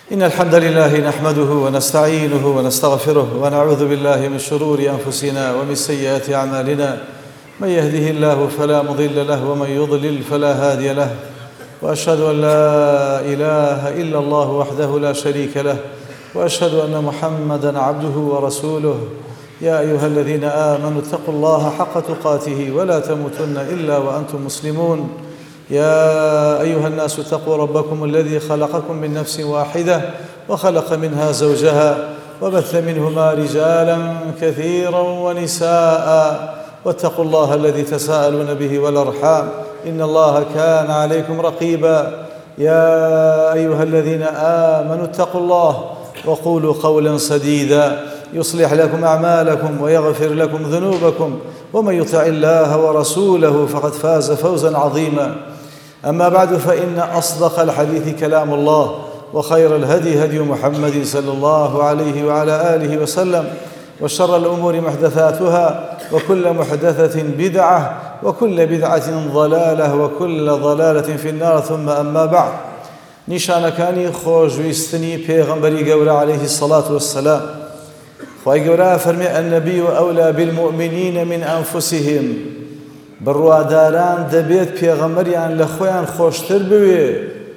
إن الحمد لله نحمده ونستعينه ونستغفره ونعوذ بالله من شرور أنفسنا ومن سيئات أعمالنا. من يهده الله فلا مضل له ومن يضلل فلا هادي له، وأشهد أن لا إله إلا الله وحده لا شريك له، وأشهد أن محمدًا عبده ورسوله. يا أيها الذين آمنوا اتقوا الله حق تقاته ولا تموتن إلا وأنتم مسلمون. يا أيها الناس اتقوا ربكم الذي خلقكم من نفس واحدة وخلق منها زوجها وبث منهما رجالا كثيرا ونساء، واتقوا الله الذي تساءلون به والأرحام إن الله كان عليكم رقيبا. يا أيها الذين آمنوا اتقوا الله وقولوا قولا سديدا يصلح لكم أعمالكم ويغفر لكم ذنوبكم، ومن يطع الله ورسوله فقد فاز فوزا عظيما. أما بعد، فإن أصدق الحديث كلام الله، وخير الهدي هدي محمد صلى الله عليه وعلى آله وسلم، وشر الأمور محدثاتها، وكل محدثة بدعة، وكل بدعة ضلالة، وكل ضلالة في النار. ثم أما بعد، نیشانەکانی خۆشویستنی پێغەمبەری گەورە عليه الصلاة والسلام. خوای گەورە فەرمێ النبي أولى بالمؤمنين من أنفسهم. بڕواداران دەبێت پێغەمبەریان لە خۆیان خۆشتر بوێ.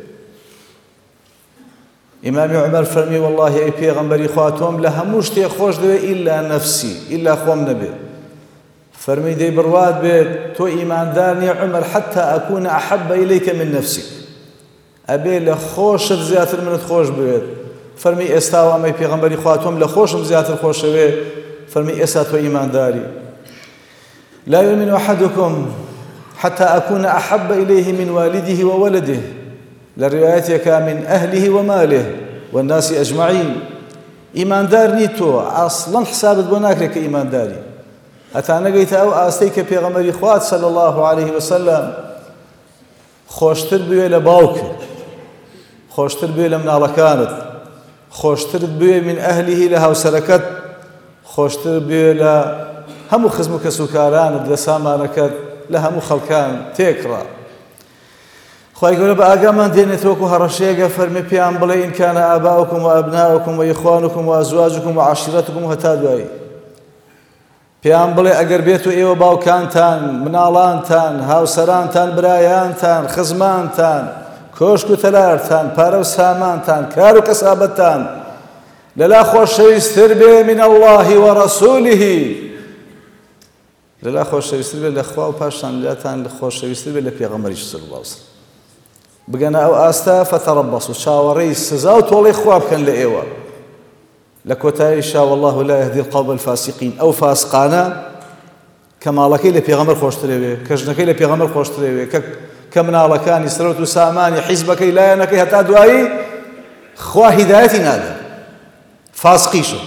ئیمامی عومەر فەرمی والله ئەی پێغەمبەری خوا تۆم لە هەموو شتێک خۆش دەوێ ئیلا نەفسی، ئیلا خۆم نەبێ. فەرمی دەی بڕواد بێت تۆ ئیماندار نییە عومەر حتى أكون أحب إليك من نفسك، ئەبێ لە خۆشت زیاتر منت خۆش بوێت. فەرمی ئێستا ئەمەی پێغەمبەری خوا تۆم لە خۆشم زیاتر خۆشەوێ. فەرمی ئێستا تۆ ئیمانداری. لا يؤمن أحدكم حتى أكون أحب إليه من والده وولده، لروايتك من أهله وماله والناس أجمعين. إيمان دار نيتو أصلا حسابت بناكرك إيمان داري أتانا قيت أو آستيك بيغمري خوات صلى الله عليه وسلم خوشتر بيوه لباوك، خوشتر بيوه لمنالكانت، خوشتر بيوه من أهله لها وسركت، خوشتر بيوه همو خزمك سوكاران لسامانكت لهمو خلقان تيكرا. خواهي قوله بأقامان دينتوكو هرشيقة فرمي بيان بلي إن كان آباؤكم وأبناؤكم وإخوانكم وأزواجكم وعشيرتكم وهتادوائي. بيان بلي أقر بيتو إيو باوكانتان منالانتان هاوسرانتان برايانتان خزمانتان كوشكو تلارتان بارو سامانتان كارو كسابتان للا خوش شويستر بي من الله ورسوله، للا خوش شويستر بي لأخوا وباشان لاتان لخوش شويستر بي لبيغمري صلى الله عليه وسلم. بقنا أو آستا فتربصوا شاوري السزاو تولي خواب كان لإيوا لكوتايشا والله لا يهدي القوم الفاسقين. أو فاسقانا كما لكي لبيغمر خوشتريوي كجنكي لبيغمر خوشتريوي كمنا لكان يسروت ساماني حزبكي لا ينكي هتا دوائي خوا هدايتي نادا فاسقيشو.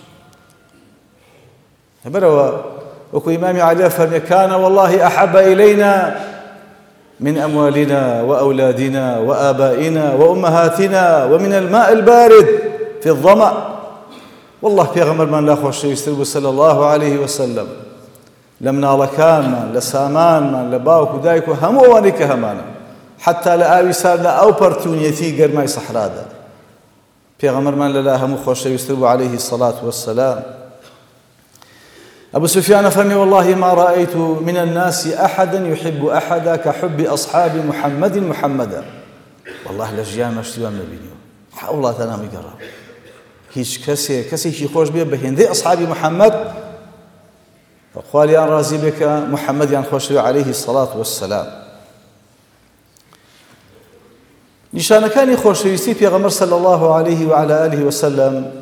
بروا وكو إمامي علي فرمي كان والله أحب إلينا من أموالنا وأولادنا وآبائنا وأمهاتنا ومن الماء البارد في الظمأ. والله بيغمر من لا خوش يستربو صلى الله عليه وسلم لمنا لكان من لسامان من لباوك ودايكو همو وانيك همانا حتى لآوي سار لأو برتونيتي قرماي صحرادا. بيغمر من لا همو خوش يستربو عليه الصلاة والسلام. أبو سفيان فرمي والله ما رأيت من الناس أحدا يحب أحدا كحب أصحاب محمد محمدا. والله لجيان مشتوى من بينيو حاول الله تنام يقرأ هيش كسي شي خوش بيه بهندي أصحاب محمد فقال يا رازي بك محمد يعني خوش عليه الصلاة والسلام. نشان كان خوش يستي في غمر صلى الله عليه وعلى آله وسلم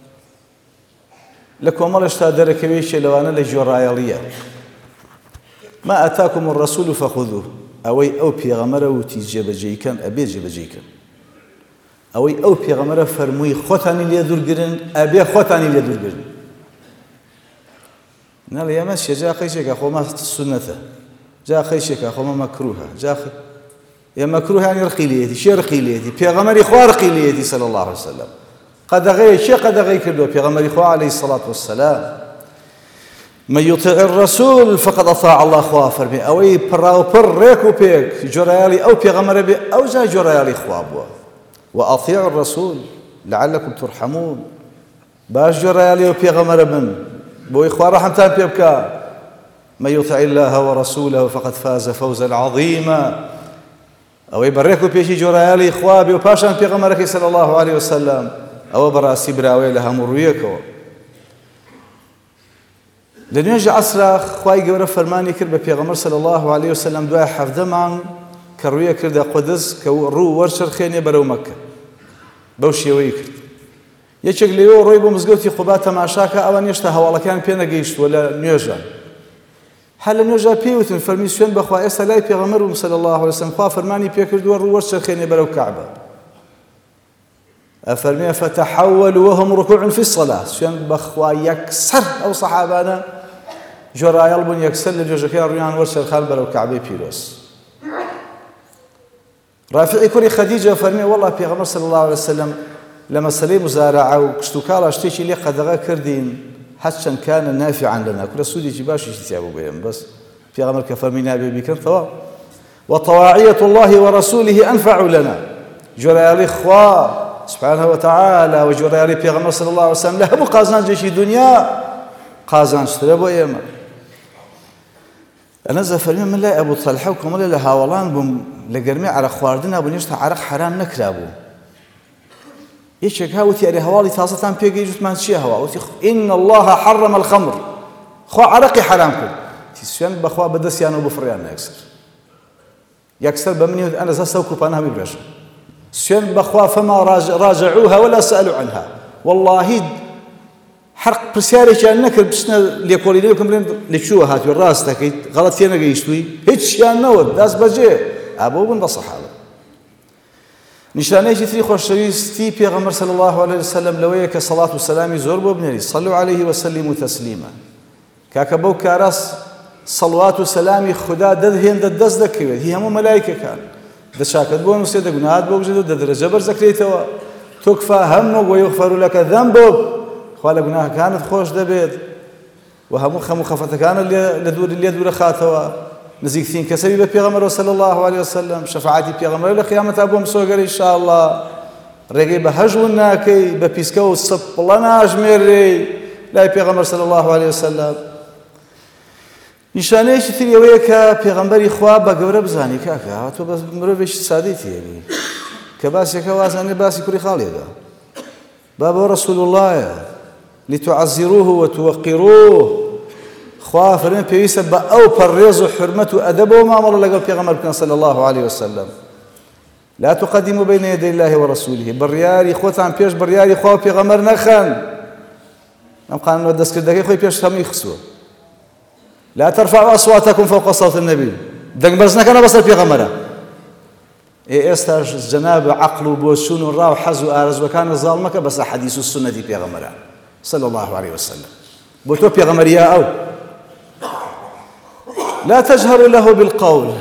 لكم مرشتا دركويش لوانا لجورايالية ما أتاكم الرسول فخذوه أو بيغمره وتيجي بجيكن أبي جبجيكن أو بيغمره فرموي خوتاني ليدور قرن أبي خوتاني ليدور قرن نال يا ماشي جاء خيشك أخو ما سنته جاء خيشك أخو ما مكروها جاء يا مكروه يعني رقيليتي شي رقيليتي بيغمري خو رقيليتي صلى الله عليه وسلم قد غير شيء قد غير كله بيغمري خو عليه الصلاة والسلام. من يطع الرسول فقد أطاع الله خوا فرمي أوي براو بر ريكو بيك جريالي أو بيغمر بي أو جا جريالي خوابوا وأطيع الرسول لعلكم ترحمون باش جريالي وبيغمر بن بو إخوة رحمتان بيبكا من يطع الله ورسوله فقد فاز فوزا عظيما أو يبريكو بيشي جريالي إخوة وباشان بيغمرك صلى الله عليه وسلم أو براسي براوي لها مرويكو لنيجي عصر خواي قورة فرماني كرب بيغمر صلى الله عليه وسلم دعا حفظه معن كروية كرد قدس كرو ورشر خيني برو مكة بوشي ويكرد يشك ليو رويبو مزقوتي خباتا مع شاكا أوان يشتها والله كان بينا قيشت ولا نيوجا حال نيوجا بيوتن فرميسيون بخوا إسا لاي بيغمر صلى الله عليه وسلم خوا فرماني بيكرد ورو ورشر خيني برو كعبة أفرمي فتحولوا وهم ركوع في الصلاة سيان بخوا يكسر أو صحابانا جرى يلبن يكسر لجوجكين ريان ورشر خال برو كعبة بيروس رافعي كوري خديجة فرمي والله بيغمر صلى الله عليه وسلم لما سلي مزارعة وكشتوكالا اشتيشي لي قدغا كردين حتى كان نافعا لنا كل سودي جباش يشتيابو بيهم بس بيغمر كفرمي نابي بكن ثواب وطواعية الله ورسوله أنفع لنا جرى الإخوة سبحانه وتعالى وجرى لي بيغمر صلى الله عليه وسلم لهم قازان جيشي دنيا قازان اشتربوا ايما انا زفرمي من لا ابو طلحه وكم لا هاولان بم لقرمي على خواردنا ابو نشتا عرق حرام نكرابو يشك هاوتي على هوالي تاسطان بيجي جوت ما شي هوا ان الله حرم الخمر خو عرقي حرامكم تسيان بخوا بدسيان وبفريان يكسر بمني انا زسوكو انا بيبرش سيان بخوا فما راجعوها ولا سالوا عنها والله حرق برسياري كان نكر بسنا ليقولي لكم لشو هاتي الراس تاكي غلط فينا قيشتوي هيتش كان نود داس بجي ابو بن الصحابه نشانه جثري خوشويستي بيغمر صلى الله عليه وسلم لويك صلاه والسلام زور بن صلوا عليه وسلموا تسليما كاكبو كاراس صلوات وسلام خدا دهين ددز دكوي هي هم ملائكه كان دشاكت بون وسيد غناد بوجد درجه برزكريتوا تكفى همك ويغفر لك ذنبك خاله غناه كانت خوش دبيت وهم مخفته كان اللي دور خاتوا نزيكتين كسبي بيغمر صلى الله عليه وسلم شفاعتي بيغمر لقيامه ابو مسوغر ان شاء الله رقيب هجونا كي ببيسكو صبلنا اجمري لا بيغمر صلى الله عليه وسلم نشانه شتي ويكا بيغمبري خوا بغور بزاني كاكا تو بس مروفش ساديتي يعني كباسي كوازاني باسي كوري خالده بابا رسول الله لتعزروه وتوقروه خوا فرمي بيسب او بريز حرمته ادبه ما امر لقى بيغمر صلى الله عليه وسلم لا تقدموا بين يدي الله ورسوله برياري خوتان بيش برياري خوا بيغمر نخن ام قانون ودس كدك خوي بيش هم يخسوا لا ترفعوا اصواتكم فوق صوت النبي دق برزنا كان بس بيغمره استاج جناب عقل وبوسون الراو حزو ارز وكان ظالمك بس حديث السنه دي بيغمره صلى الله عليه وسلم بوتو بيغمريا او لا تجهروا له بالقول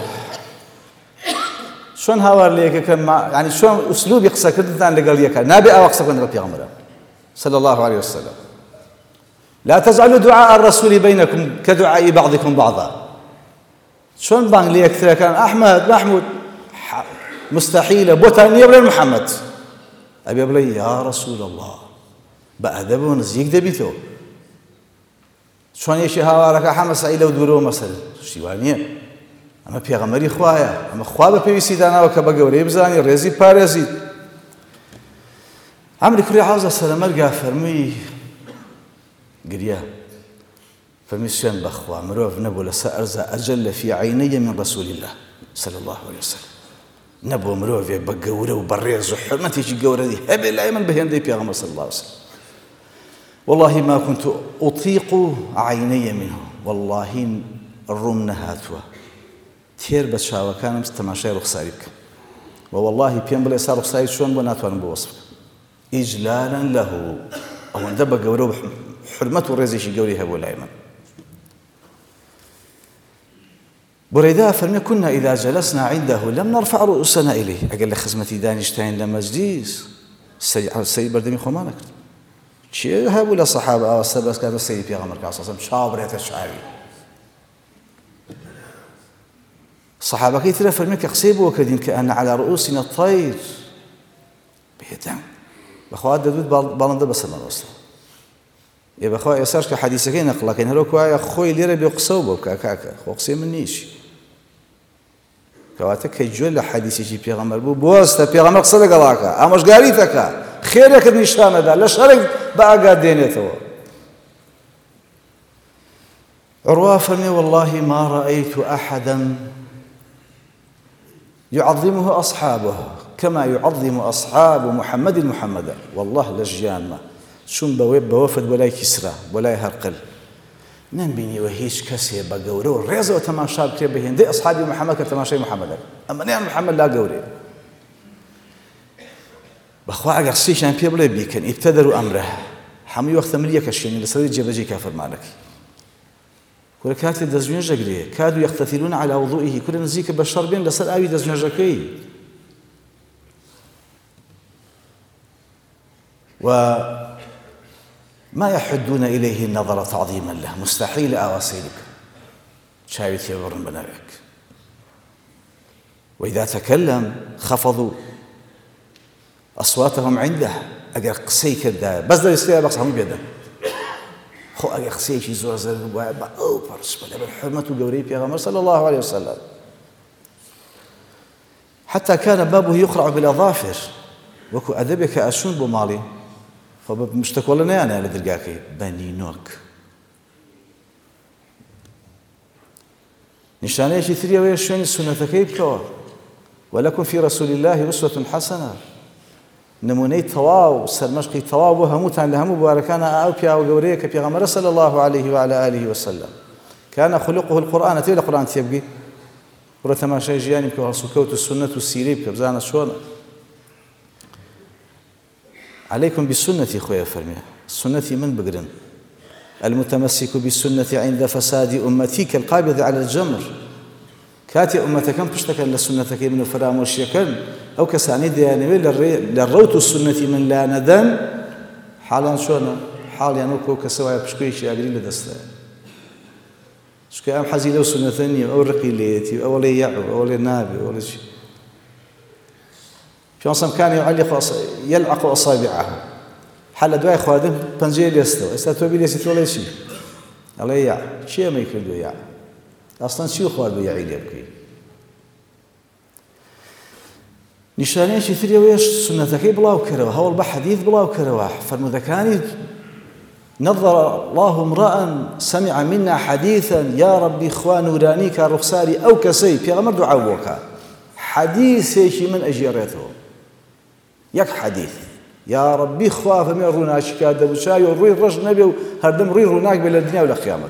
شلون هاور ليك كما يعني شلون اسلوب يقصى كدتان اللي قال لك نبي او اقصى كن بيغمره صلى الله عليه وسلم لا تجعلوا دعاء الرسول بينكم كدعاء بعضكم بعضا شلون بان ليك كان احمد محمود مستحيل بوتان يبري محمد ابي ابلي يا رسول الله بأدب ونزيك دبيتو شلون يشي هاوارك حمس عيله ودورو مثلا شيوانيه اما بيغمري خوايا اما خوا بيسي دانا وكبغوري بزاني رزي بارزي عمري كري عاوز السلام القى فرمي قريا فمشان بخوا مروف نبو لسأرزا أجل في عيني من رسول الله صلى الله عليه وسلم نبو مروف بقوره وبريز وحرمتي شي قوره دي هبل ايمن بهن دي بيغمر صلى الله عليه وسلم والله ما كنت أطيق عيني منه والله الرمنا هاتوا تير بتشاوى كان مستماشي رخصاري بك والله بيان بلا يسار رخصاري شون بناتوان بوصفك إجلالا له أو اندبا قوره حرمته الرزي شي قوري هبو الأيمن بريداء فرمي كنا إذا جلسنا عنده لم نرفع رؤوسنا إليه أقل خزمتي دانشتاين لمجلس السيد بردمي خمانك شيء هابوا للصحابة أو السبس كانت السيد في غمر كاصصا شابرة الشعري الصحابة كيف فرمي كقصيبوا وكدين كأن على رؤوسنا الطير بيدان بەخوا دەدوت باڵندە بەسەر مەڕۆستە ێ بەخوا ئێساش کە حەدیسەکەی نەقڵەکەین هەروەکو وایە خۆی لێرە بێ قسە و بۆ بکە کاکە خۆ قسەی من نیشی کەواتە کە گوێ لە حەدیسێکی پێغەمبەر بوو بۆستە پێغەمبەر قسە لەگەڵاکە ئامۆژگاریت دەکا خێرێکت نیشانەدا لە شەڕێک بە ئاگات دێنێتەوە عروة فەرمێ والله ما رأيت أحدا يعظمه أصحابه كما يعظم أصحاب محمد محمدا والله لجيان ما شون بوفد ولاي كسرى ولاي هرقل نبيني وهيش كسي بقوري والرياضة وتماشى بكريب بهن دي أصحابي محمد كتماشى محمد أما نعم محمد لا قوري بخوا أقر سيشان بيبلي بيكن ابتدروا أمره حمي وقت مليك الشيء لسري جبجي كافر مالك كل كاتي دزنجة قريه كادوا يقتتلون على وضوئه كل نزيك بشر بين لسر آوي دزنجة كي وما يحدون إليه النظر تعظيما له مستحيل أواصيلك شايت يبرن بنارك وإذا تكلم خفضوا أصواتهم عنده أقر قسي كده بس ده يستيقظ بقصهم بيده خو أقر قسي شي زور زر أو برس بلا بالحرمة وقوري بيغمر صلى الله عليه وسلم حتى كان بابه يقرع بالأظافر وكو أدبك أشون بمالي فمشتك ولا نيانا على درقاكي بني نوك نشانه شي ثريا ويشوني السنة كيبكوا ولكم في رسول الله أسوة حسنة نموني تواو سرمشقي تواو وهموتان لهمو باركانا أوبيا وقوريك بيغمر صلى الله عليه وعلى آله وسلم كان خلقه القرآن تيلا القرآن تيبقي ورتما شيء جياني بكو هرسوكوت السنة والسيري بكبزانا شوانا عليكم بالسنة خويا فرمي السنة من بقرن المتمسك بالسنة عند فساد أمتي كالقابض على الجمر كاتي أمتكم بشتكى لسنتك من فراموش يكن أو كساني ديانوي للروت السنة من لا ندم حالا شونا حال ينوكو كسوايا بشكويش أقري لدستا شكو أم حزي لو سنتني أو رقيليتي أو لي يعو أو لي نابي أو لي شيء في كان يلعق أصابعه حل دواء خوادم بنجيل يستوى استوى يستوى ولا شيء الله يع شيء ما يكردو يع أصلاً شيء خواد بيعيد يبكي نشانين شي ثريا ويش سنتك بلاو كروا هول بحديث بلاو كروا فالمذكاني نظر الله امرأ سمع منا حديثا يا ربي إخوان نورانيك رخصاري أو كسي في غمر دعوك حديث شي من أجيرته يك حديث يا ربي خواف من روناش كاد وشاي وروي الرجل نبي هردم روي روناك بين الدنيا والقيامة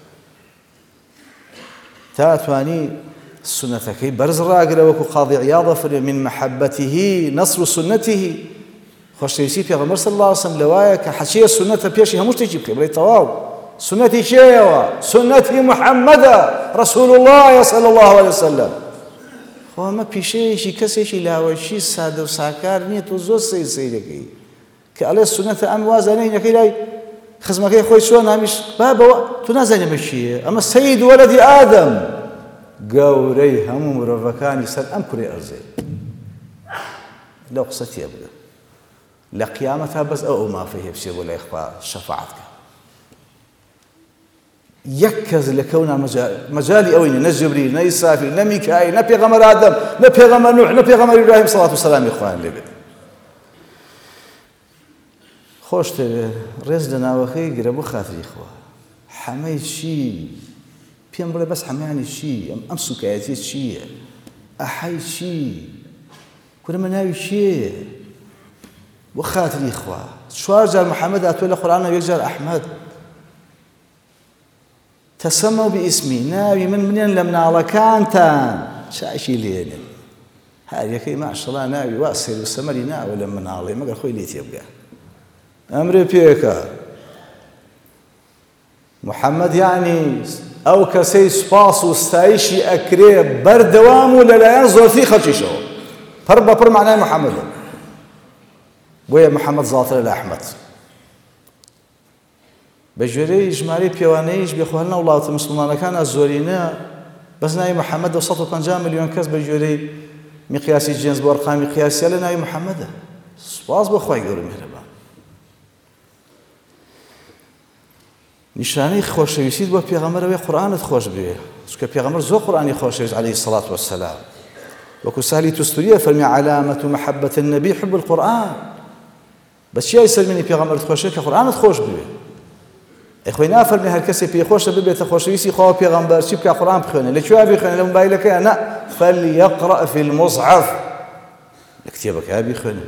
تاتواني سنتك برز راقل وكو قاضي عياض من محبته نصر سنته خوش تيسي في غمر صلى الله عليه وسلم لوايا كحشيه سنته بيشي هموش تيجي بلي طواو سنتي شيوا سنتي محمد رسول الله صلى الله عليه وسلم خو ما پیشەیەکی کەسێکی لاوەشی سادە و ساکار نییە تۆ زۆر سەیر دەکەی کە ئەڵێ سونەتە ئەم وازانەی نەکەی لای خزمەکەی خۆی چۆن نامیش بابەوە تو نازانێ بە چییە ئەمە سەید وەلەدی ئادەم گەورەی هەموو مرۆڤەکانی سەر ئەم کوڕی ئەرزێ لەو قسە تێ بگە لە قیامەتا بەس ئەو مافەی هێبسێ بۆ لای خوا شەفاعەتکە يكز لكونا مجالي أويني نجبريل نيسافيل نميكائيل نبيغمر آدم نبيغمر نوح نبيغمر إبراهيم صلاة والسلام إخوان لبد خوش تبي رز لنا وخي قربو خاطري إخوة حماي شي بيان بلا بس حماني شي أم سكايتي شي أحي شي كل مناوي شي وخاطري إخوة شوار جار محمد أتولى القرآن ويجار أحمد تسموا باسمي ناوي من لم نالكانتان شاشي لين هذه كي ما شاء الله ناوي واصل والسمري ناوي لما نالي ما قال خوي ليت يبقى امري بيكا محمد يعني او كسي سباس وستايشي اكري بردوام ولا لا ينظر في خلشيشو بر معناه محمد ويا محمد زاطر الاحمد بجوري إجمالي بيوانيش بيخوهلنا ولاة المسلمان كان الزورينا بس ناي محمد 150 مليون كاس بجوري مقياسي جنس بأرقام مقياسي لناي محمد سواز بخواي قولي مهربان نیشانەی خۆشەویستیت بۆ پێغەمبەرەوەی قورئانت خۆش بێ چونکە پێغەمبەر زۆر قورئانی خۆشەویست عليه الصلاة والسلام وەکو سالی توستوریە فەرمی علامەت محبة النبي حب القرآن بەچیای سەرمێنی پێغەمبەرت خۆشە کە قورئانت خۆش بوێ ئەخۆی نافەرمی هەر کەسێ پێخۆشە ببێتە خۆشەویستی خوا پێغەمبەر چی بکە قورئان بخوێنێ لەکوێ بخوێنێ لە مۆبایلەکەیە نا فليقرأ في المصحف لە کتێبەکە بخوێنێ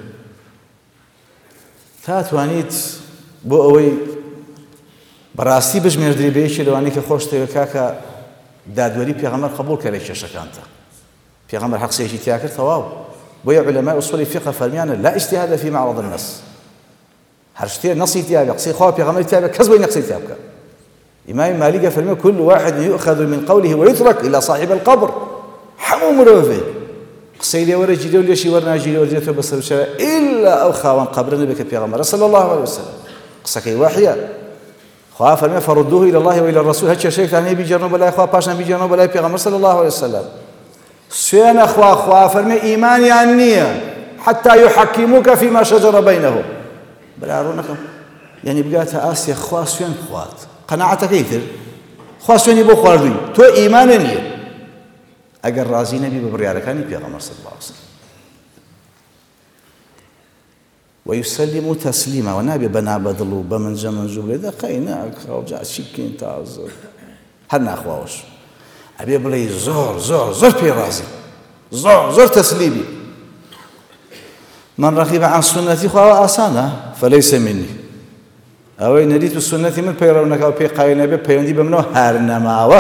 تا توانیت بۆ ئەوەی بەڕاستی بژمێردری بەیەکی لەوانەی کە خۆشتەوێت کاکە دادوەری پێغەمبەر قبوڵ کە لە کێشەکانتە پێغەمبەر حەق قسەیەکی تیا کرد تەواو بۆیە عولەمای ئوسوڵی فقه فەرمیانە لا اجتهاد في معرض النص هەر شتێ نەسی تیا بێ قسەی خوا پێغەمبەری تیا بێ کەس بۆی قسەی تیا بکە ئیمامی مالیکە فەرمی كل واحد يؤخذ من قوله ويترك إلا صاحب القبر هەموو مرۆڤێ قسەی لێ وەرەگیرێ و لێشی وەرناگیرێ وەرجێتەوە بەسەر وشەوە إلا ئەو خاوەن قەبرە نەبێت کە پێغەمبەرە صلی الله عليه وسلم قسەکەی واحیە خوا فەرمی فردوه إلى الله وإلى الرسول هەر کێشەیەکتان هەیە بیجێڕنەوە بەلای خوا پاشان بیجێڕنەوە بەلای پێغەمبەر صلی الله عليه وسلم سوێنە خوا فەرمی ئیمانیان نییە حتى يحكموك فيما شجر بينهم بلا ڕوونەکەم یعنی بگاتە ئاسیە خوا سوێن بخوات قەناعەتەکەی تر خوا سوێنی بۆ خواردووی تۆ ئیمانە نییە ئەگەر ڕازی نەبی بە بڕیارەکانی پێغەمبەر صلی الله عليه وسلم ويسلم تسليما ونابي بنا بدلو بمن جمن جبل دقينا خرجا شيكين تاز هرنا اخواوش ابي بلي زور في راسي زور تسليمي من رغب عن سنتي خوا اسانه فليس مني او ان ريت السنه من بيرونك او بي قاينا بي بيندي بمنو هرنماوه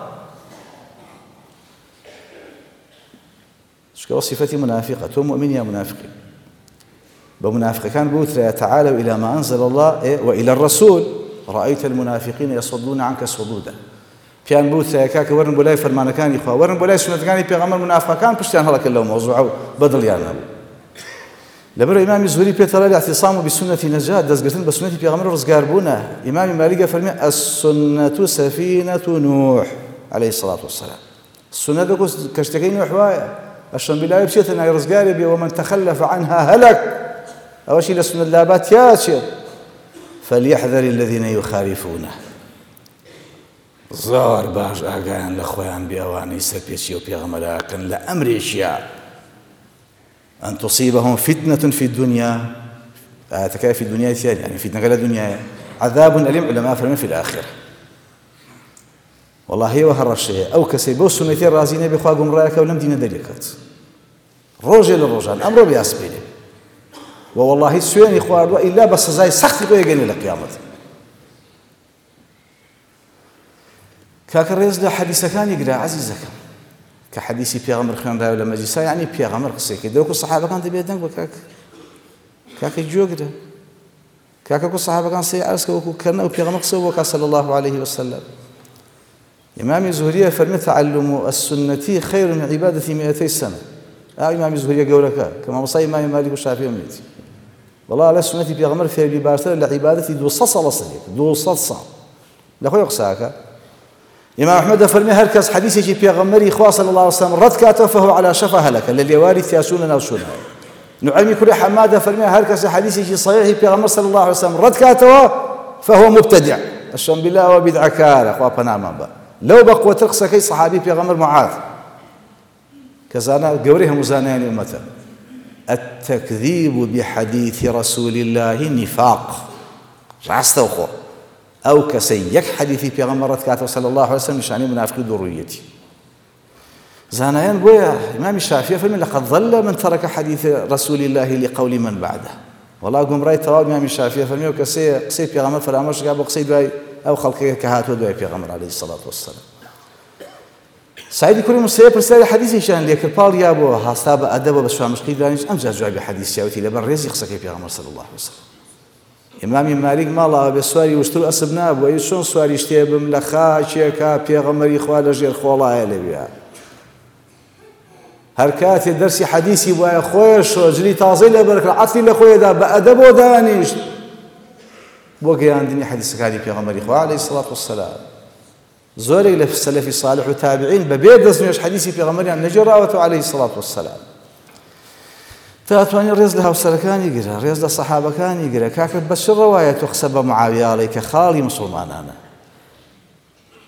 شكو صفتي منافقه مؤمن يا منافقين بمنافق كان بوتر تعالوا إلى ما أنزل الله وإلى الرسول رأيت المنافقين يصدون عنك صدودا كان بوتر كاك ورن بولاي فرمان كان يخوا ورن بولاي سنة كان يبيغمر منافق كان بشتان هلك اللهم موضوع بدل يعني لبر إمام الزهري بيتر الاعتصام بالسنة نجاة دزقتن بسنة بيغمر رزقاربونا إمام مالك فرمي السنة سفينة نوح عليه الصلاة والسلام السنة كشتكين نوح الشم بالله بشيتنا رزقاربي ومن تخلف عنها هلك أول شيء لسنة اللابات ياسر فليحذر الذين يخالفونه زار باش أجان لأخوان بأواني سبيسيو بيغمراكن لأمر أشياء أن تصيبهم فتنة في الدنيا تكاي في الدنيا ثانية يعني فتنة قال الدنيا عذاب أليم علماء فرمي في الآخرة والله هي وهر الشيء أو كسيبو سنتين رازين بخوا قمراك ولم دين دليكت روجي للرجال أمره بياسبيني والله سوين إخوان وإلا بس زي سخت ويجني لقيامة كاكر رزق حديث كان يقرأ عزيزك كحديث بيغمر خيان راي ولا مجلسا يعني بيغمر قصيك دوك الصحابة كان تبي يدنك كاك يجوكده كاك الصحابة كان سيعرسك وكرنا وبيغمر قصوك صلى الله عليه وسلم إمام الزهري فرمي تعلم السنة خير من عبادة 200 سنة إمام الزهري قولك كما وصي إمام مالك والشافعي وميتي والله على سنة بيغمر في ببارتر لعبادة دوصص لصديق دوصص لأخوي يقصاك إمام أحمد فرمي هركز حديثي بيغمري إخوة صلى الله عليه وسلم رد كاته فهو على شفا هلك الذي وارث ياسوننا وسنة نعمي كل حمادة فرمي هركز حديثي صحيح بيغمر صلى الله عليه وسلم رد كاته فهو مبتدع الشم بالله وبدع كار أخوة بنام با لو بقوة ترقص كي صحابي بيغمر معاذ كزانا قوريهم وزاناني أمته التكذيب بحديث رسول الله نفاق رعستوخو أو كسيك حديثي بيغمرت كاته صلى الله عليه وسلم مشاني منافق ذريتي زانيان بويا إمام الشافعي فمن لقد ظل من ترك حديث رسول الله لقول من بعده والله قم رأيت تواب إمام الشافعي فمن قصي بيغمر فرامرش قابل قصي دواي أو خلقه كهاتو دواي بيغمر عليه الصلاة والسلام سعيد كل مسيب رسالة حديثي شان ليك البال يابو هاستاب أدب بس شو مشكلة دانيش أمجد جواب حديث ياوتي لبر رزق قصي بيغمر صلى الله عليه وسلم إمام مالك ما الله بسواري وشتو أسبناب ويشون سواري اشتيبم لخاشيكا بيغمر إخوال جير خوالله يلبيا هركات درسي حديثي ويا خويش جلي تازي لبرك العطلي لخويا دا بأدب ودانيش بوكي عندني حديث كالي بيغمر إخوال عليه الصلاة والسلام زوري لف السلف الصالح والتابعين ببيت دزنيش حديثي بيغمر عن نجر راوته عليه الصلاة والسلام تاتواني الريز لها وسلكان يقرأ الريز للصحابة كان يقرأ كاكب بس الرواية تخسب معاوية عليك خالي مسلمان أنا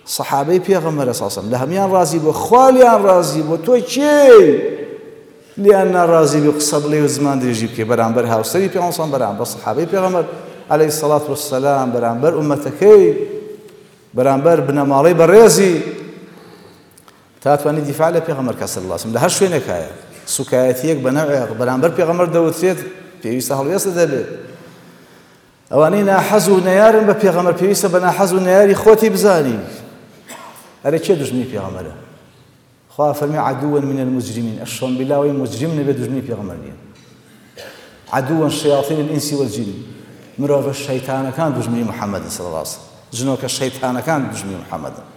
صحابەی پێغەمبەر ساسم لە هەمیان ڕازی بوو خوالیان ڕازی بوو تۆ چێ لیان ناڕازی بوو قسە بڵێ و زمان درێژی بکەی بەرامبەر هاوسەری پێغەمبەر بەرامبەر صحابەی پێغەمبەر عەلەیهی سەڵات وەسسەلام بەرامبەر ئومەتەکەی بەرامبەر بنەماڵەی بەڕێزی تا توانی دیفاع لە پێغەمبەر کە صلی الله علیه وسلم لە هەر شوێنێکایە سوکایەتیەک بە نەوعێک بەرامبەر پێغەمبەر دەوترێت پێویستە هەڵوێستە دەبێت ئەوانەی ناحەز و نەیارن بە پێغەمبەر پێویستە بە ناحەز و نەیاری خۆتی بزانی ئەرێ چێ دوژمنی پێغەمبەرە خوا فەرمی عەدووەن من المجرمین ئەشڕۆم بیلاوەی مجرم نەبێ دوژمنی پێغەمبەر نییە عەدووەن شەیاطین الئینسی والجن مرۆڤە شەیتانەکان دوژمنی محەممەدن صلی الله علیه وسلم جنۆکە شەیتانەکان دوژمنی محەممەدن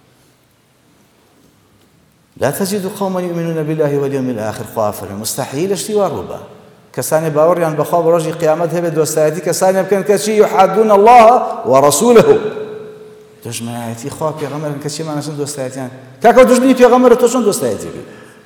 لا تجد قوما يؤمنون بالله واليوم الآخر خوا فەرمی مستحیل شتی وا ڕووبە کەسانی باوەڕیان بەخوا بە ڕۆژی قیامەت هەبێت دۆستایەتی کەسانی بکەن کە چی یحادون الله ورسوله دژمنایەتی خوا پێغەمبەرن کە چیمانەچن دۆستایەتیان کاکە دژمنی پێغەمبەرە تۆ چۆن دۆستایەتی بێت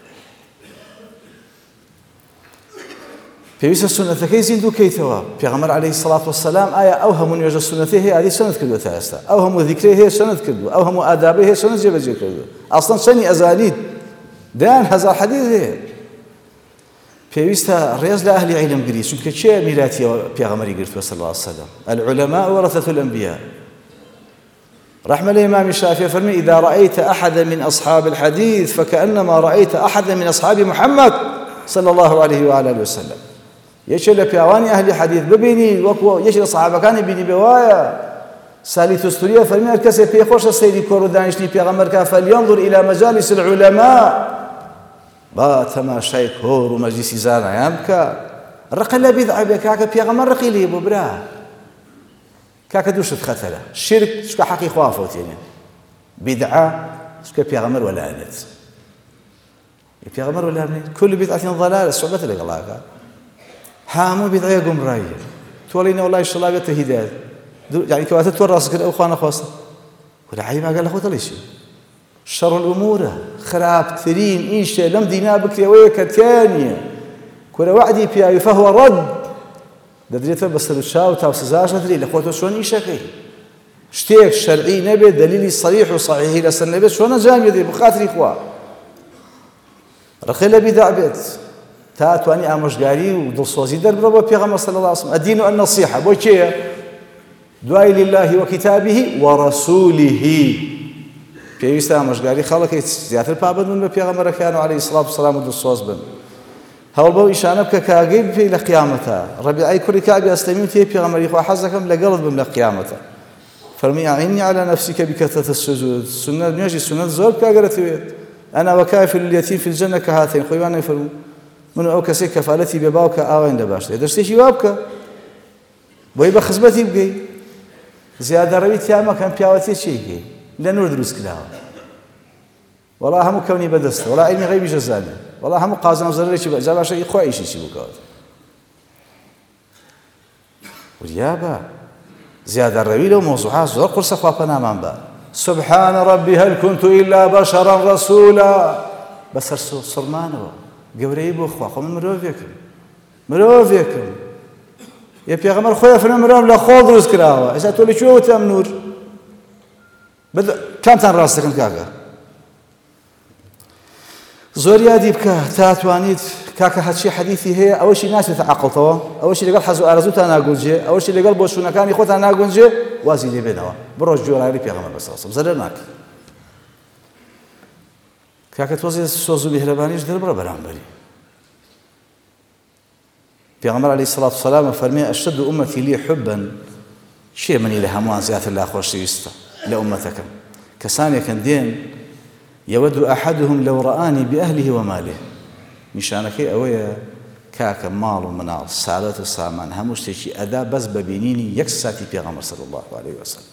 پێویستە سنەتەکەی زیندوو بکەیتەوە پێغەمبەر عەلەیهی سەڵات وەسسەلام ئایا ئەو هەموو نوێژە سنەتەی هەیە ئادی چەند کردووە تا ئێستا ئەو هەموو ذیکرەی هەیە چەند کردووە ئەو هەموو ئادابەی هەیە چەند جێبەجێ کردووە ئەسڵەن چەندی ئەزانیت دەیان هەزار حەدیث هەیە پێویستە ڕێز لە ئەهلی عیلم گری چونکە چێ میراتیەوە پێغەمبەری گرتووە صلی الله علیه وسلم العلماء ورثة الأنبياء رحمة الإمام الشافعي فرمي إذا رأيت أحدا من أصحاب الحديث فكأنما رأيت أحدا من أصحاب محمد صلى الله عليه وعلى آله وسلم يشي لبيواني أهل حديث ببيني وكو يشي لصحابة كان بيني بوايا سالي تستوريا فرمي الكسي بيخوش السيدي كورو دانشني بيغمبر كان فلينظر إلى مجالس العلماء با تماشای کۆر و مەجلیسی زانایان بکە ڕقە لە بیدعە بێ کاکە پێغەمبەر ڕقی لێ بوو برا کاکە دووشت خەتەرە شرک چکە حەقی خوا فەوتێنێ بیدعە چکە پێغەمبەر وەلایەنێت پێغەمبەر وەلایەنێت كل بدعة ضلالة سوبەتە لەگەڵاکە هەموو بیدعەیە گومڕاییە تۆڵینە وەڵای شڵا بێتە هیدایەت یعنی کەواتە تۆ ڕاست کرد ئەو خوا نەخواستە وەلا عیب ئاگا لە خۆت دەڵێشی شەڕ الأمورە خراپترین ئیشە لەم دینا بکرێەوەیە کە تیانە کورە وعدی پیاوی فەهوە ڕەد دەدرێتە بەسەر و چاو تا سزاش نەدرێت لە خۆتە چۆن ئیشەکەی شتێک شەرعی نەبێت دەلیلی صریح و صحیحی لەسەر نەبێت چۆن ئەنجامی دەدەیت بخاتری خوا ڕقی لە بیدع بێت تا توانی ئامۆژگاری و دڵسۆزی دەربڕە بۆ پێغەمبەر صلی الله علیه وسلم الدین النصیحة بۆ کێیە دوای لله وكتابه ورسوله پێویستە ئامۆژگاری خەڵکی زیاتر پابند بن بە پێغەمبەرەکان و عەلەیهی سەڵات وسەلام و دڵسۆز بن هەوڵ بەو ئیشانە بکە کە ئاگەی بپێی لە قیامەتە ڕەبیعەی کوڕی کەعبی ئەسلەمی و تێی پێغەمبەری خوا حەز دەکەم لەگەڵت بم لە قیامەتە فەرمی ئەعینی عەلی نەفسیکە بکەثرەتی السجود سنە نوێژی سنەت زۆر بکە ئەگەرەتەوێت ئەنا وەکافل اليەتیم فی الجەنە کەهاتین خۆی وان نەیفەرموو من ئەو کەسێک کەفالەتی بێ باوکە ئاوایان لە باشترێت دەشتێکی وا بکە بۆی بە خزمەتی بگەی زیادەڕەوی تیا مەکەن پیاوەتی چێکێ لە نور دروست کراوە وەڵا هەموو کەونی بەدەستە وەڵا عیلمی غەیبی جەزانێ وەڵا هەموو قازان زەرەرێکی جا باشە خوا ئیشێکی بکەوت وریابە زیادەڕەوی لەو مۆزوعا زۆر قورسە خوا پەنامان بە سبحان ربي هل كنت إلا بشرا رسولا بەسەر سڵمانەوە گەورەی بۆ خوا خۆ من مرۆڤێکم یە پێغەمبەر خۆیان فەرمێ مرۆڤ لە خۆڵ دروست کراوە ئێستا تۆ لەکوێ وتەم نور کامتان ڕاست دەکەن کاکە زۆر یادی بکە تا توانیت کاکە هەرچی حەدیثی هەیە ئەوەشی ناچێتە عەقڵتەوە ئەوەشی لەگەڵ حەز و ئارەزووتان ناگونجێ ئەوەشی لەگەڵ بۆچوونەکانی خۆتان ناگونجێ وازی لێ بێنەوە بڕۆ گوێڕایەڵی پێغەمبەر بەسەڵسەم زەرەر ناکەی کاکە تۆزێ سۆز و میهرەبانیش دەربڕە بەرامبەری پێغەمبەر عەلەیهی سەڵات وسەلام فەرمێ ئەشەد ئومەتی لی حوبەن چێ منی لە هەمووان زیاتر لا خۆشەویستە لە ئومەتەکەم کەسانێکن دێن يود أحدهم لو رآني بأهله وماله نیشانەکەی ئەوەیە کاکە ماڵ و مناڵ سعادەت و سامان هەموو شتێکی ئەدا بەس بەبینینی یەک ساتی پێغەمبەر صلی الله عليه وسلم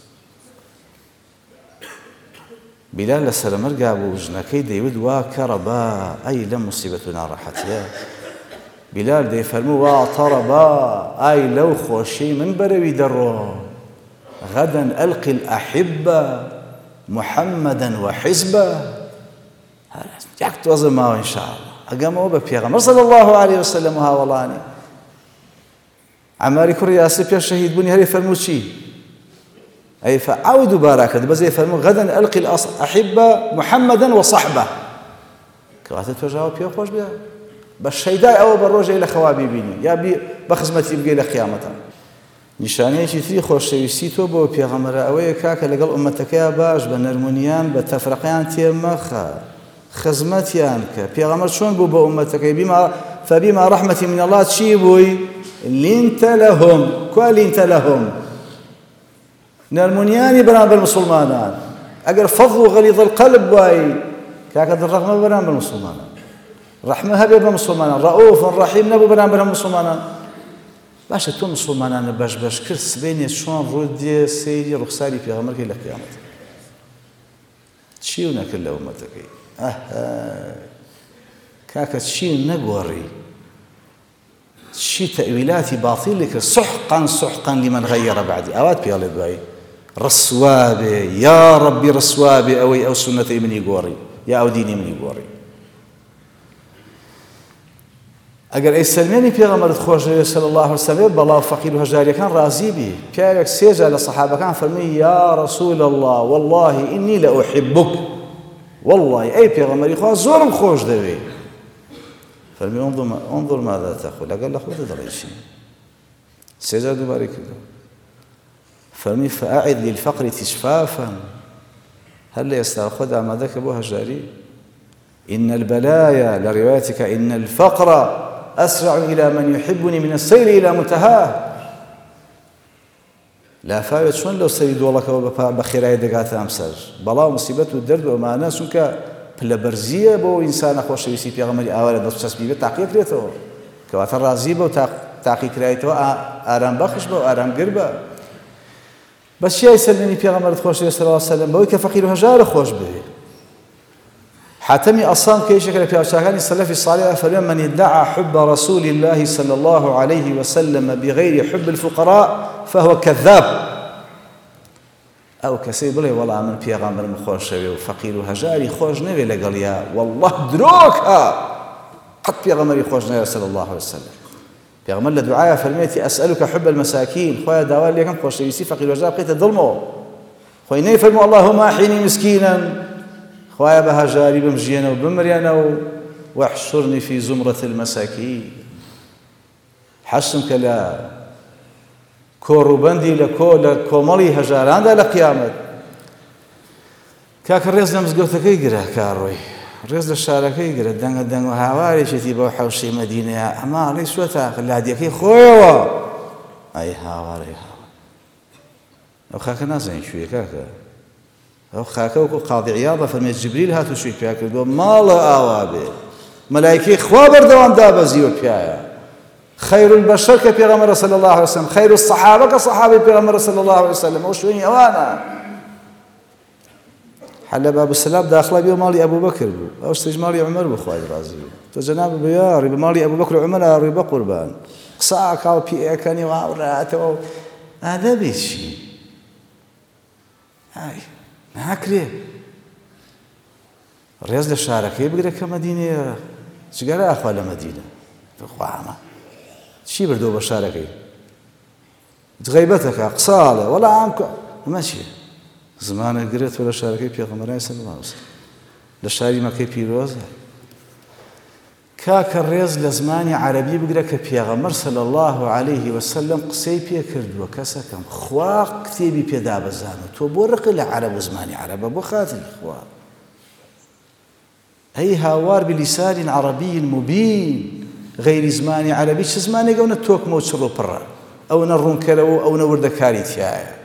بلال لە سەرمەرگا بوو ژنەکەی دەیوت وا کەڕەبا ئەی لەم موسیبەت و ناڕەحەتیە بلال دەیفەرموو وا تەڕەبا ئای لەو خۆشی من بەرەوی دەڕۆ غەدەن ئەلقی الأحبة محمدا وحزبه یەک تۆزە ماوە ئینشاءالله ئەگەمەوە بە پێغەمبەر صلی الله عليه وسلم و هاوڵانی عەماری کوڕی یاسر پێش شەهید بوونی هەرێ فەرموو چی أي فعودوا بارك بس يفهمون غدا ألقي أحب محمدا وصحبه كواتت فجاوب يا خوش بها بالشيداء أو بالرجع إلى خوابي بيني يا بخزمتي بقي إلى قيامته نیشانەیەکی تری خۆشەویستی تۆ بۆ پێغەمبەر ئەوەیە کاکە لەگەڵ ئومەتەکەیە باش بە نەرمونیان بە تەفرەقیان تێمەخە خزمەتیان کە پێغەمبەر چۆن بوو بە ئومەتەکەی فبما رحمة من الله چی بووی لینتە لەهم کوا لینتە لەهم نەرمونیانی بەرامبەر مسلمانان ئەگەر فەضڵ و غەلیظ القەلب وایی کاکە دڵڕەحمە بەرامبەر مسلمانان ڕەحمە هەبێ بە مسلمانان ڕەئوف ڕەحیم نەبوو بەرامبەر مسلمانان باشە تۆ مسلمانانە بەش کرد سبێنێ چۆن ڕوودێ سەیری ڕوخساری پێغەمبەرکەی لە قیامەت چی و نەکرد لە ئومەتەکەی کاکە چی نەگۆڕی چی تەویلاتی باطیلی کرد سحقا لمن غەیڕە بعدی ئەوات پێڵێ دوایی ڕسوا بێ یا ڕەبی ڕسوا بێ ئەوەی ئەو سونەتەی منی گۆڕی یا ئەو دینی منی گۆڕی ئەگەر ئەی سەلمێنی پێغەمبەرت خۆشەوێت صلی الله علیه وسلم بەڵاو فەقیر و هەژاریەکان ڕازی بی پیاوێک سێجا لە سەحابەکان فەرمووی یا رسول الله والله إني لأحبك والله ئەی پێغەمبەری خوا زۆرم خۆش دەوێ فەرمووی انظر ماذا تقول لەگەڵ لە خۆتە دەڵێ چی سێجا دووبارەی کردەوە فەرمووی فأعد للفقر تشفافا هەر لە ئێستا خۆت ئامادەکە بۆ هەژاری إن البلايا لروايتك إن الفقر أسرع إلى من يحبني من السير إلى منتهاه لا فاوت شلون لو سيد والله بخيراي دقات أمسر بلا مصيبة والدرد وما ناس كا بلا برزية بو إنسان أخوش يسي في غمري أولا بس تسبيبه تعقيق ليته كواتر رازيبه وتعقيق ليته آرام بخش بو آرام قربه بس شيء يسلمني في غمرة خوش صلى الله عليه وسلم بو كفقير وهجار خوش به حاتمي أصلا كيشك في أشاكان السلف الصالح فلما من ادعى حب رسول الله صلى الله عليه وسلم بغير حب الفقراء فهو كذاب أو كسيب له والله من بيغامبر مخوش وفقير وهجاري خوش نبي لقليا والله دروكها قد بيغامر خوش نبي صلى الله عليه وسلم بيغامر لدعاء فرميتي أسألك حب المساكين خويا داوال لكم خوش يسي فقير وهجار قيت ظلمه خويا نيفرموا اللهم أحيني مسكينا خوايا بهجاري بمجينا وبمريانا واحشرني في زمرة المساكين حشمك لا كوروبندي لكومالي هجاران دا لقيامت كاك الرئيس لمزقوتك يقرأ كاروي الرئيس للشارك يقرأ دنگ وهاواري شتي بو حوشي مدينة أما ليش وتاك اللي هديكي خويا أي هاواري أو خاك نازين شوية كاكا أو خاكوكو قاضي عياضة فرميت جبريل هاتو شوي بياك دو مالا آوابي ملايكي خوابر دوام دابا زيو بيايا خير البشر كبيغمبر صلى الله عليه وسلم خير الصحابة كصحابي بيغمبر صلى الله عليه وسلم وشويني أوانا حل باب السلام داخله بيو مالي أبو بكر بو أو استجمالي عمر بخواي رازي فجناب بياري بمالي أبو بكر وعمر ربا قربان قصاك أو بيئكني وعورات هذا بيشي هاي ناكري رياض للشاركي بقرا كمدينة شقرا أخوة لمدينة فخوامة شي بردو بالشاركي تغيبتك أقصالة ولا عامك ماشي زمان قريت ولا شاركي بيغمبر صلى الله عليه وسلم للشاري ما كي بيروز كاك الرياض لزماني عربي بقرا كبيغمبر صلى الله عليه وسلم قصي بيكرد وكسكم خوا كتيبي بيدا بزانو تو بورق العرب زماني عرب ابو خاتم خوا هي هاوار بلسان عربي مبين غير زماني عربي شو زماني قونا توك موت شرو برا او نرون كلو او نورد كاريتيا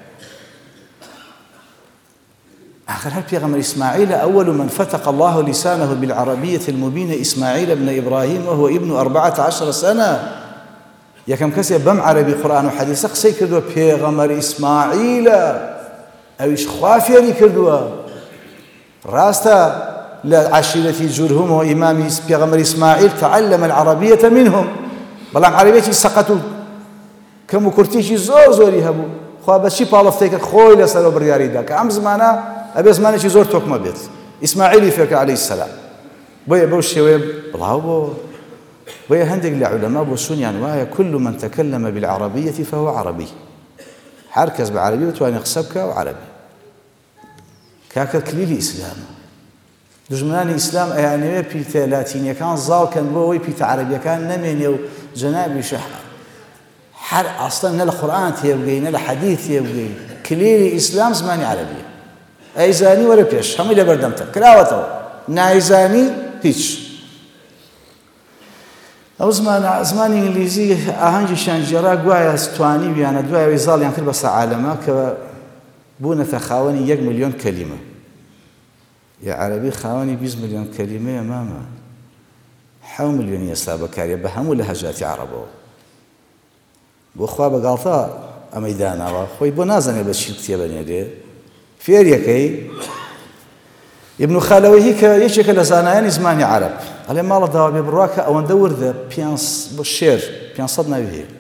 آخر هل بيغمر إسماعيل أول من فتق الله لسانه بالعربية المبينة إسماعيل بن إبراهيم وهو ابن 14 سنة يا كم كسي بم عربي قرآن وحديث قصي كردوا بيغمر إسماعيل أو إيش خوافيري كردوا راستا لعشيرة جرهم وإمام بيغمر إسماعيل تعلم العربية منهم بلان عربية سقطوا كم كرتيشي زور يهبوا خواه بس شي بالفتيك خوي لسلو برياري داك أم زمانا أبي زماني شي زور توك ما بيت إسماعيل فيك عليه السلام بويا بوش شويب بلاو بويا هندق لعلماء بوسون يعني كل من تكلم بالعربية فهو عربي هەر کەس بە عەرەبی بتوانێت قسە بکە و عەرەبی کاکە کلیلی ئیسلامە دژمنانی ئیسلام ئەیانەوێت پیتە لاتینیەکان زاڵکەن بۆ ئەوەی پیتە عەرەبیەکان نەمێنێ و جەنابیشە هەر ئەسڵەن نە لە قورئان تێبگەی نە لە حەدیث تێبگەی کلیلی ئیسلام زمانی عەرەبیە ئەیزانی وەرە پێش هەمووی لەبەردەمتە کراوەتەوە نایزانی هیچ ئەو زمانی ئینگلیزی ئاهەنگیشیان جێڕا گوایە توانی بیانە دوایەوەی زاڵیان کرد بەسە عالەمە کە بوونەتە خاوەنی 1 ملیۆن کەلیمە یا عەرەبی خاوەنی 20 ملیۆن کەلیمەیە مامە 7 ملیۆنی ئێستا بەکارێ بە هەموو لەهەجاتی عەرەبەوە بۆ خوا بەگاڵتە ئەمەی داناوە خۆی بۆ نازانێت بە چی کتێبەنێرێ فێریەکەی ابن خالەوەیی کە یەکێکە لە زانایانی زمانی عەرەب ئەڵێ ماڵە داوا بێ بڕوا کە ئەوەندە وردە شێر 500 ناوی هەیە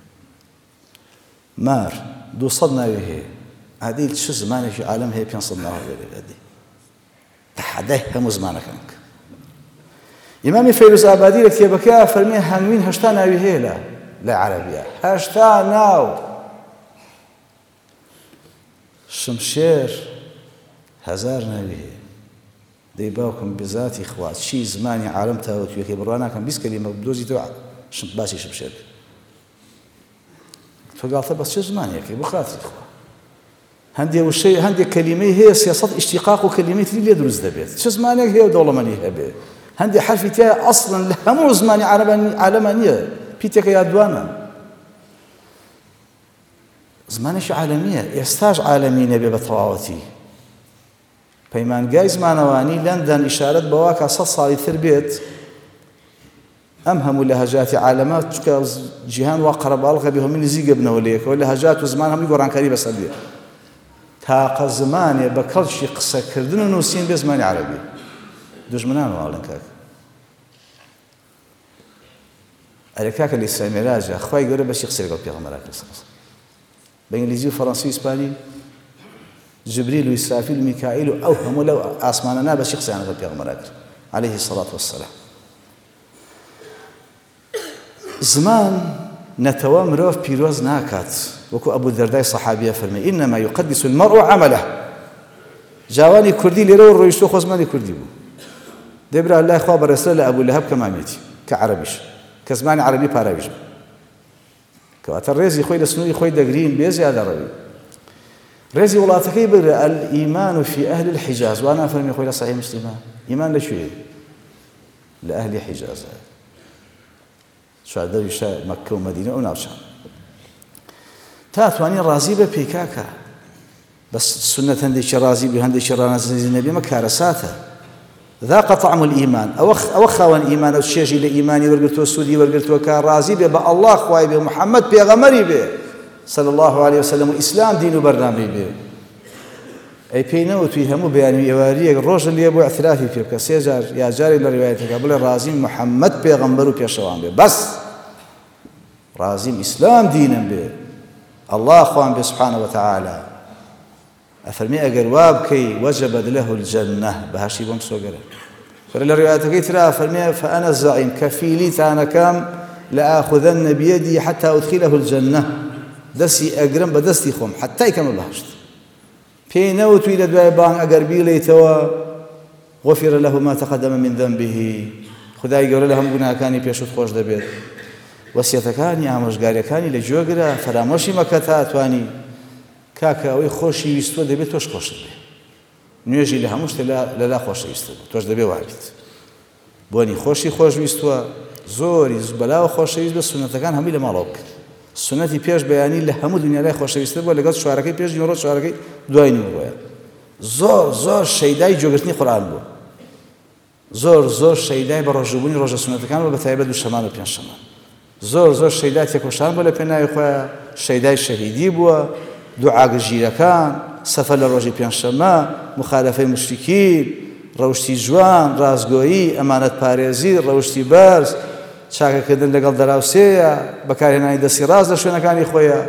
مار 200 ناوی هەیە عادی چ زمانێکی عالەم هەیە 500 ناوی هەیە تەحەدای هەموو زمانەکان کە ئیمامی فەیروز ئابادی لە کتێبەکە فەرمێ هەنوین 80 ناوی هەیە لە عەرەبیە 80 ناو شمشێر 1000 ناوی هەیە دەی باوکم بذاتی خوا چی زمانی عالەم تاوەتویەکەی بڕوا ناکەم 20 کەلیمە بدۆزی تۆ باسی شمشێر تۆ گاڵتە بەس چه زمانیەکەی بۆ خاتری خوا هەندێک کەلیمەی هەیە 300 ئیشتیقاق و کەلیمەی تری لێ دروست دەبێت چه زمانێک هەیە و دەوڵەمەندی هەبێ هەندێک حرفی تایە ئەسڵەن لە هەموو زمانی عالەمە نییە پیتێکە یادوانە زمانێکی عالەمیە ئێستاش عالەمی نەبێ بە تەواوەتی پەیمانگای زمانەوانی لەندەن ئیشارەت بەوە کە 100 ساڵی تر بێت ئەم هەموو لەهەجاتی عالەمە چکە جیهان وا قەرەباڵغە بێ هەمووی نزیکە بنەوە لەیەکەوە لەهەجات و زمان هەمووی گۆڕانکاری بەسەر بێ تاقە زمانێ بە کەڵکی قسەکردن و نووسین بێ زمانی عەرەبی دوژمنان واڵن کاکە ئەرێ کاکە لە ئیسرا مێراجە خوای گەورە بەچی قسەی لەگەڵ پێغەمبەرا کرد بە ئینگلیزی و فەڕەنسی و ئیسپانی جبريل وإسرافيل وميكائيل أو هم لو أسماننا بس شخص يعني في غمرات عليه الصلاة والسلام زمان نتوى مروف بيروز ناكات وكو أبو الدرداء صحابية فرمي إنما يقدس المرء عمله جواني كردي لرو الرئيسو خوزماني كردي بو دبر الله خواب الرسول أبو لهب كماميتي كعربيش كزماني عربي باراويش كواتر ريزي خوي لسنوي خوي دقرين بيزي هذا ربي رزي ولاتكي بر الإيمان في أهل الحجاز وأنا فرمي خويا صحيح مسلمة إيمان لشوي لأهل حجاز شو عدو مكة ومدينة وناوشان تاتواني رازي ببيكاكا بس السنة هندي رازي بهندي رازي النبي مكارساته ذاق طعم الإيمان أو خوان إيمان أو الشيء لإيماني ورقلتو السودي ورقلتو كرازي به الله خواي به محمد بيغمري به صلى الله عليه وسلم الإسلام دين برنامج به أي بينه وتوهم بيان يواريه الرجل اللي يبغى اعترافي فيه كسيجار يا جاري لروايتك قبل رازم محمد بيغمبر بيشوان به بس رازم إسلام دينا به الله خوان به سبحانه وتعالى أفرمي أجر وابكي وجبت له الجنة بهاشي بمسوقره فلا روايتك ترى أفرمي فأنا الزعيم كفيلي تانا كام لآخذن بيدي حتى أدخله الجنة دسي أجرم بدستي خوم حتى يكمل بهشت بينه إلى دواء بان أجر بيليتوا غفر له ما تقدم من ذنبه خداي يقول لهم قلنا كاني بيشوف خوش دبيت وسيتكاني عمشقاريكاني لجوجرا فراموشي مكتات واني كاكا أوي خوشي يستوى دبيت توش خوش دبيت نيجي لها مش لا خوش يستوى توش دبيت واحد بواني خوشي خوش يستوى زوري زبلا خوش يستوى سنة كان همي لمالوك سنتي بيش بياني لهمو دنيا لا خوش يستوى لقد شواركي بيش نورو شواركي دوای نورو زور شیدای جوگرتنی قرآن بو زور شیدای برجوبونی روز سنت کان و بتایبد و شمان و پیان شمان زور شیدای تکوشان بله پنای خواه شیدای شهیدی بو دعا گجیرکان سفر لروجی پیان شما مخالفه مشرکین روشتی جوان رازگویی امانت پارێزی روشتی برز چاکەکردن لەگەڵ دەراوسەیە بەکارهێنانی دەستی ڕاز لە شوێنەکانی خۆیە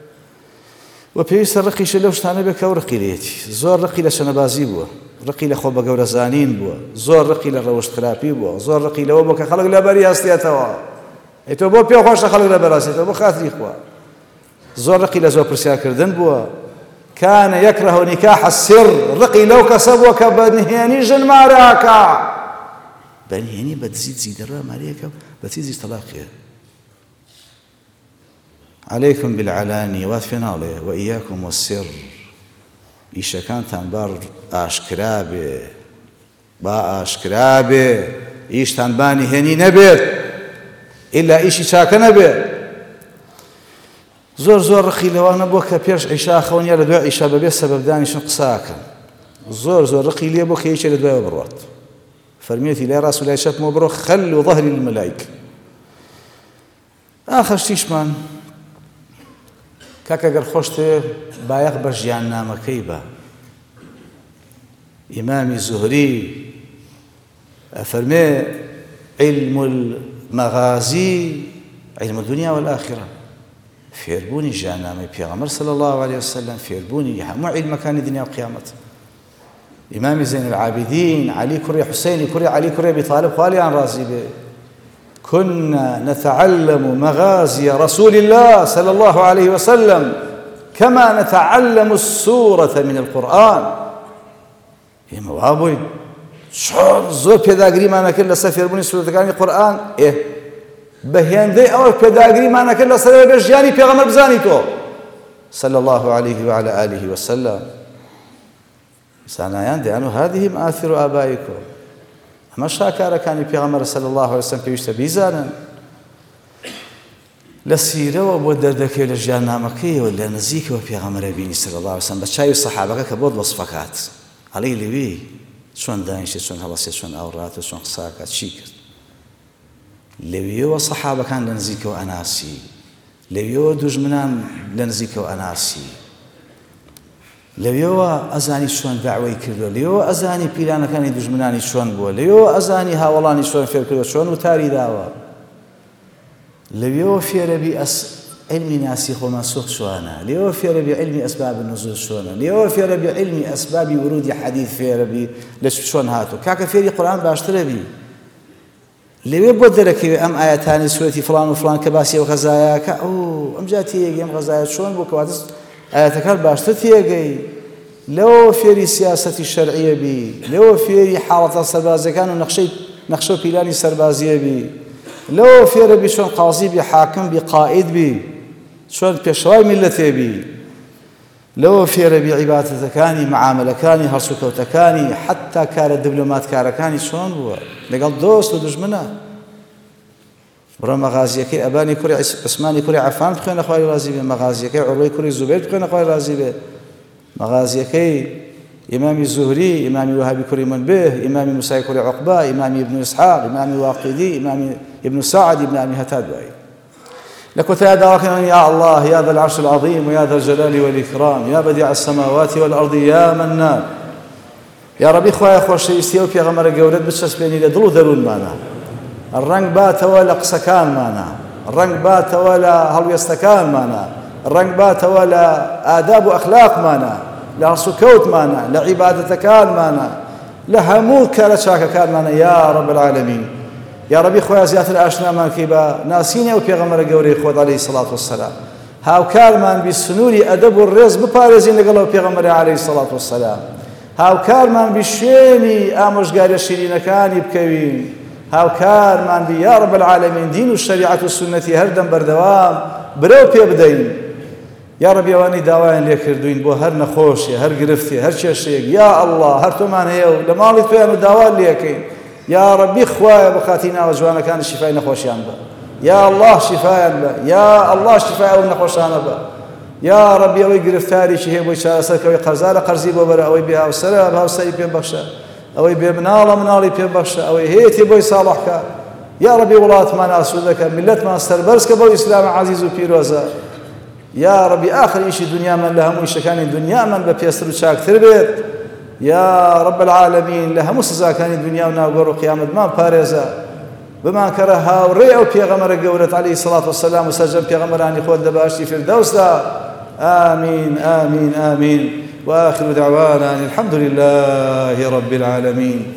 و پێویستە ڕقیشە لەو شتانە بێت کە ئەو ڕقیلێتی زۆر ڕقی لە شەنەبازی بووە ڕقی لە خۆ بە گەورەزانین بووە زۆر ڕقی لە ڕەوشتخراپی بووە زۆر ڕقی لەوە بووە کە خەڵک لەبەری هەستێتەوە ئەی تۆ بۆ پێ خۆشە خەڵک لەبەر هەستێتەوە بۆ خاتری خوا زۆر ڕقی لە زۆر پرسیارکردن بووە كان يكره نكاح السر ڕقی لەو کەسە بووە کە بەنهێنی ژن مارەکە بەنهێنی بەدزی دەڕە مارەیەکە بەچی زیز تەلاقیە عليكم بالعلاني وات فيناڵێ وإياكم والسر ئیشەکانتان با ئاشکرا بێ با ئاشکرا بێ ئیشتان بانهێنی نەبێت ئیلا ئیشی چاکە نەبێت زۆر زۆر ڕقی لەوانە بۆ کە پێش عیشا خەون یا لە دوای عیشا بەبێ سەبەبدانیشن قساکەن زۆر زۆر ڕقی لێ بۆ کە هیچێ لە دوایەوە بڕات فەرمێتی لای ڕاست و لای چەپمەوە بڕۆ خەلوا ظهری المەلایکە ئاخر شتیشمان کاکە گەر خۆشتێ بایەق بە ژیاننامەکەی بە ئیمامی زوهری ئەفەرمێ علم المەغازی علم الدنيا والآخرة فێربوونی ژیاننامەی پێغەمبەر صلی الله عليه وسلم فێربوونی هەموو عیلمەکانی دنیا و قیامەت ئیمامی زین العابدین علی کوڕی حوسێنی کوڕی علی کوڕی ئەبی طالب خوا لیان ڕازی بێ كنا نتعلم مغازي رسول الله صلى الله عليه وسلم كما نتعلم السورة من القرآن ئێمە وا بووین چۆن زۆر پێداگریمانەکرد لەسەر فێربوونی سورەتەکانی قورئان بە هێندەی ئەوە پێداگریمانەکرد لەسەر بێ ژیانی پێغەمبەر بزانیتەوە صلى الله عليه وعلى آله وسلم سانایان دەیانوە هذه مآثر آبائكم ئەمە شاکارەکانی پێغەمبەر صلی الله عليه وسلم پێویستە بیزانن لە سیرەوە بۆ دەردەکەوێت لە ژیاننامەکەیەوە لە نزیکەوە پێغەمبەر بینی صلی الله عليه وسلم بە چاوی سەحابەکە کە بۆت وەسفەکات ئەڵێی لەوێ چۆن دانیشتێت چۆن هەڵەسێت چۆن ئاوڕاتێت چۆن قساکات چی کرد لەوێەوە سەحابەکان لە نزیکەوە ئەناسی لەوێەوە دوژمنان لە نزیکەوە ئەناسی لەوێەوە ئەزانی چۆن داعوەی کردووە لەوێەوە ئەزانی پیرانەکانی دوژمنانی چۆن بووە لەوێەوە ئەزانی هاوڵانی چۆن فێر کردووە چۆن وتاری داوە لەوێەوە فێرەبی علمی ناسی خۆمانسوخ چۆنە لەوێەوە فێرەبی علمی ئەسباب النزول چۆنە لەوێەوە فێرەبی علمی ئەسبابی ورودی حەدیث فێرەبی لە چۆن هاتووە کاکە فێری قورئان باشترەبی لەوێ بۆ دەرەکەوێ ئەم ئاەتانی سورەتی فڵان و فڵان کە باسی ئەو غەزایەکە ئەمجا تێگەی ئەم غەزایە چۆن بوو کەواتە ئاەتەکان باشتر تێگەی لەوە فێری سیاسەتی شەرعیە بی لەوە فێری حاڵەتە سەربازەکان و نەخشە و پیلانی سەربازیە بی لەوە فێرە بی چۆن قازی بی حاکم بی قائد بی چۆن پێشەوای میلەتێ بی لەوە فێرە بی عیبادەتەکانی معاملەکانی هەڵسوکەوتەکانی حتا کارە دیبلۆماتکارەکانی چۆن بووە لەگەڵ دۆست و دوژمنە بڕە مەغازیەکەی ئەبانی کوڕی عوسمانی کوڕی عەفان بخوێنە خوای ڕازی بێ مەغازیەکەی عوروەی کوڕی زوبەیر بخوێنە خوای ڕازی بێ مەغازیەکەی ئیمامی زوهری ئیمامی وهابی کوڕی منبه ئیمامی موسای کوڕی عوقبە ئیمامی ابن اسحاق ئیمامی واقیدی ئیمامی ابن سعد ئیمامی هەتا دوایی لكوتايا دعوكنا يا الله يا ذا العرش العظيم ويا ذا الجلال والإكرام يا بديع السماوات والأرض يا منان يا ربي خوايا خوشويستي و پێغەمبەرە گەورەت بچەسپێنی لە دڵ و دەروون مانە ڕەنگ باتەوە لە قسەکانمانە ڕەنگ باتەوە لە هەڵوێستەکانمانە ڕەنگ باتەوە لە ئاداب و ئەخلاقمانە لە هەڵسوکەوتمانە لە عیبادەتەکانمانە لە هەموو کارە چاکەکانمانە یا رب العالمین یا ربی خۆیان زیاتر ئاشنامان کەی بە ناسینێ و پێغەمبەرە گەورەی خۆت عەلەیهی سەڵات وەسەلام هاوکارمان بی سنووری ئەدەب و ڕێز بپارێزین لەگەڵەوە پێغەمبەری عەلەیهی سەڵات وەسەلام هاوکارمان بی شوێنی ئامۆژگاریە شیرینەکانی بکەوین هاوکارمان بی یا رب العالمین دین و شەریعەت و سونەتی هەردەم بەردەوام برەو پێ بدەین یا ربی ئەوانەی داوایان لێ کردوین بۆ هەر نەخۆشیە هەر گرفتێ هەر کێشەیەک یا ئەڵڵا هەر تۆمان هەیە و لە ماڵی تۆیان و داوا لێکەین یا ربی خوایە بەخاتی ناوە جوانەکان شیفای نەخۆشیان بە یا الله شیفایان بە یا الله شیفای ئەو نەخۆشانە بە یا ربی ئەوەی گرفتاریی هەیە بۆی چارەسەرکەوەی قەرزا لە قەرزی بۆ بەرە ئەوەی بێ هاوسەرە هاوسەری پێ بەخشە ئەوەی بێ مناڵە مناڵی پێ بەخشە ئەوەی هەیەتی بۆی ساڵحکە یا ربی وڵاتمان ئاسوودەکە میلەتمان سەربەرزکە بەو ئیسلامە عەزیز و پیرۆزە یا ربی آخر ئیشی دنیامان لە هەموو ئیشەکانی دنیامان بە پێستر و چاکتر بێت یا رب العالمین لە هەموو سزاکانی دنیا و ناوگۆڕ و قیامەتمان پارێزە بمان کەرە هاوڕێ ئەو پێغەمبەرە گەورەت عەلەیهی سەڵات وەسەلام و سەرجەم پێغەمبەرانی خۆت لە باشتی فردەوسدا آمین آمین آمین وآخر دعوانا الحمد لله رب العالمين